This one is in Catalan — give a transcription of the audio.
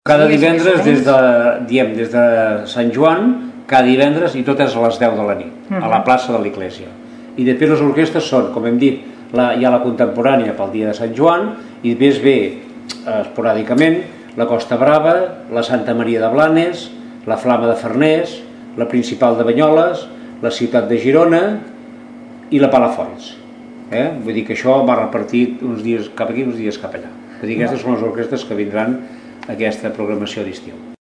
Cada divendres, des de Sant Joan, cada divendres, i totes a les 10 de la nit, a la plaça de l'Església. I després les orquestres són, com hem dit, hi ha la contemporània pel dia de Sant Joan, i després ve, esporàdicament, la Costa Brava, la Santa Maria de Blanes, la Flama de Farners, la Principal de Banyoles, la Ciutat de Girona i la Palafolls. Vull dir que això va repartit uns dies cap aquí, uns dies cap allà. Vull dir que aquestes són les orquestres que vindran a aquesta programació d'estiu.